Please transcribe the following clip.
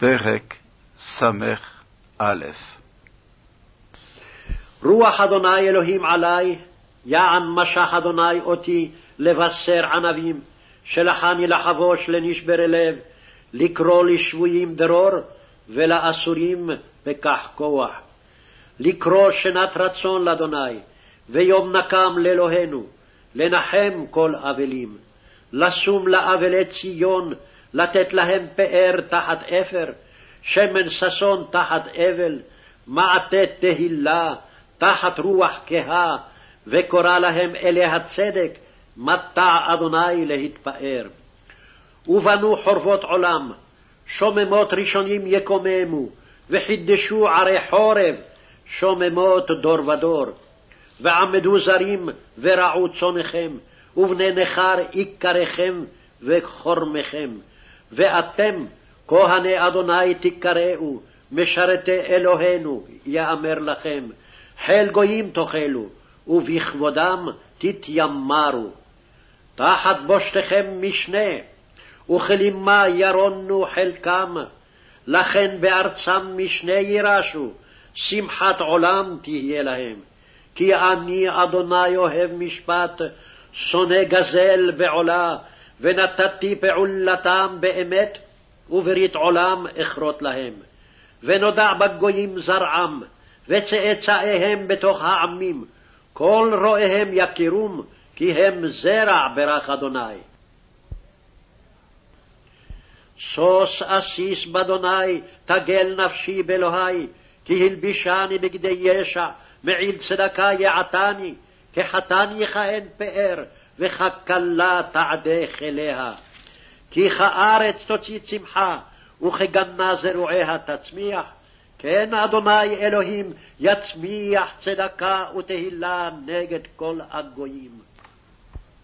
פרק ס"א. רוח אדוני אלוהים עלי, יען משך אדוני אותי לבשר ענבים, שלחני לחבוש לנשברי לב, לקרוא לשבויים דרור, ולאסורים בכח כוח. לקרוא שנת רצון לאדוני, ויום נקם לאלוהינו, לנחם כל אבלים. לשום לאבלי ציון, לתת להם פאר תחת אפר, שמן ששון תחת אבל, מעטה תהילה תחת רוח כהה, וקורא להם אלי הצדק, מטע אדוני להתפאר. ובנו חורבות עולם, שוממות ראשונים יקוממו, וחידשו ערי חורב, שוממות דור ודור. ועמדו זרים ורעו צונכם, ובני נכר עיקריכם וחורמכם. ואתם, כהני אדוני תקראו, משרתי אלוהינו, יאמר לכם, חיל גויים תאכלו, ובכבודם תתיימרו. תחת בושתכם משנה, וכלימה ירונו חלקם, לכן בארצם משנה יירשו, שמחת עולם תהיה להם. כי אני אדוני אוהב משפט, שונא גזל בעולה, ונתתי פעולתם באמת, וברית עולם אכרות להם. ונודע בגויים זרעם, וצאצאיהם בתוך העמים, כל רואיהם יכירום, כי הם זרע ברך אדוני. שוש אסיס באדוני, תגל נפשי באלוהי, כי הלבישני בגדי ישע, מעיל צדקה יעתני, כחתן יכהן פאר, וככלה תעדה חיליה. כי כארץ תוציא צמחה, וכגנה זרועיה תצמיח, כן אדוני אלוהים יצמיח צדקה ותהילה נגד כל הגויים.